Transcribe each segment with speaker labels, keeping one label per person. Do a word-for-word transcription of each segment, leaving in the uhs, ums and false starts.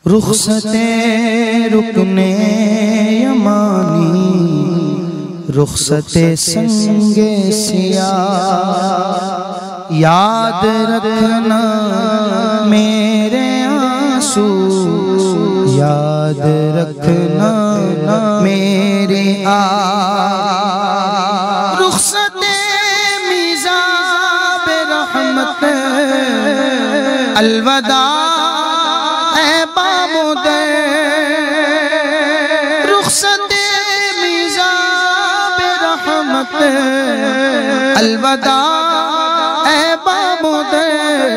Speaker 1: रुखसते रुकने यमानी, रुखसते संगे सिया, याद रखना मेरे आंसू, याद रखना मेरे आ। रुखसते मिज़ाब रहमत अलवदा अलवदा ए बामुदे,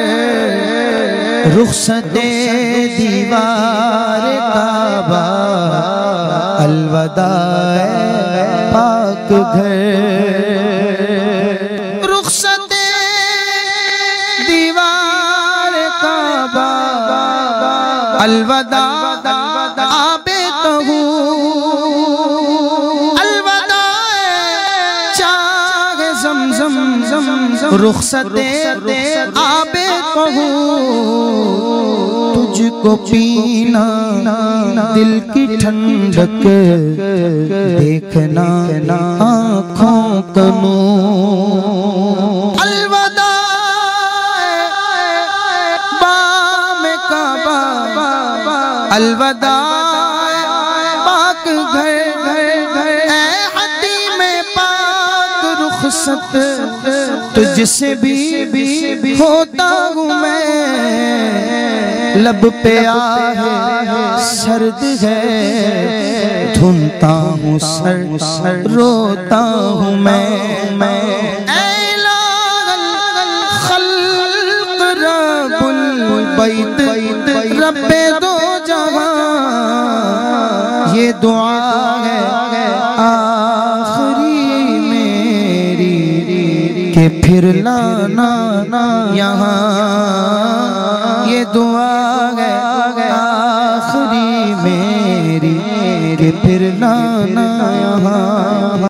Speaker 1: रुखसते दीवार काबा अलवदा ए पाक घर। रुखसते दीवार काबा अलवदा आबे तहू, रुखसते आबे कहूँ तुझको पीना, दिल की ठंडक देखना आँखों कनू। अलवदा बाम काबा, अलवदा पाक घर, रुखसत तुझसे भी, भी होता हूँ मैं, लब पे आहे सर्द है, धुनता हूँ सर सर रोता हूँ मैं मैं। खल्क़ रब्बुल बैत रब्बे दो जहां, ये दुआ है के फिर लाना यहाँ, ये दुआ है आखिरी मेरी के फिर लाना।